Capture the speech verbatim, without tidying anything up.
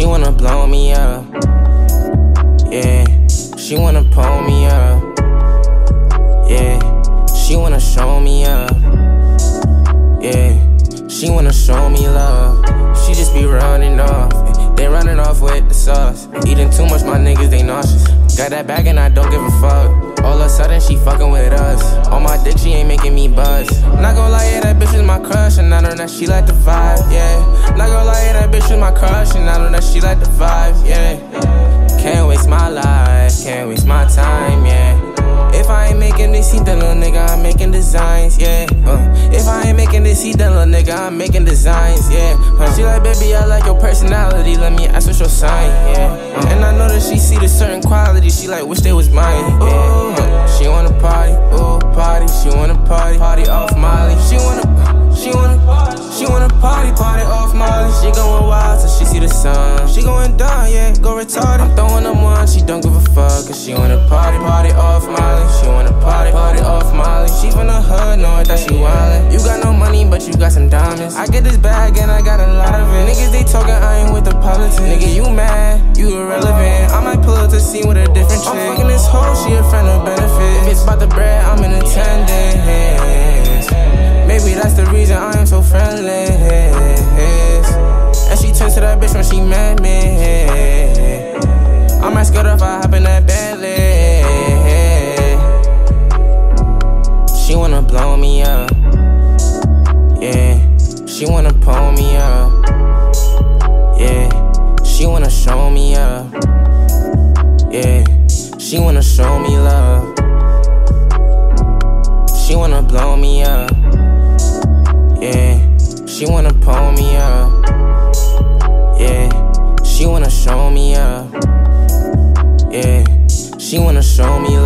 She wanna blow me up. Yeah, she wanna pull me up. Yeah, she wanna show me up. Yeah, she wanna show me love. She just be running off. They running off with the sauce. Eating too much, my niggas, they nauseous. Got that bag and I don't give a fuck. All of a sudden, she fucking with us. On my dick, she ain't making me buzz. Not gonna lie, yeah, that bitch is my crush. And I know that she like the vibe, yeah. Not gonna lie, yeah, that bitch is my crush. And I know that she like the vibe, yeah. Can't waste my life, can't waste my time, yeah. If I ain't making this heat, then little nigga, I'm making designs, yeah. Uh, if I ain't making this heat, then little nigga, I'm making designs, yeah. Uh, she like, baby, I like your personality, let me ask what's your sign, yeah. Uh, and I know that she see the certain quality, she like, wish they was mine, yeah. Uh, she wanna party, ooh, party, she wanna party, party off Molly. She wanna, she wanna, she wanna party, party off Molly. She going wild till she see the sun. She going down, yeah, go retarded. I'm throwing them one, she don't give a fuck, cause she wanna party, party off Molly. She wanna party, party off Molly. She from the hood, knowing that she wildin'. You got no money, but you got some diamonds. I get this bag and I got a lot of it. Niggas, they talking, I ain't with the politics. Nigga, you mad, you irrelevant. I might pull up to scene with a different chick. I'm fucking this hoe, she a friend of benefit. If it's about the bread, I'm in attendance. Maybe that's the reason I am so friendly. And she turns to that bitch when she met me. I might scared if I hop in that Bentley. She wanna blow me up. Yeah, she wanna pull me up. Yeah, she wanna show me up. Yeah, she wanna show me love. She wanna blow me up. Yeah, she wanna pull me up. Yeah, she wanna show me up. Yeah, she wanna show me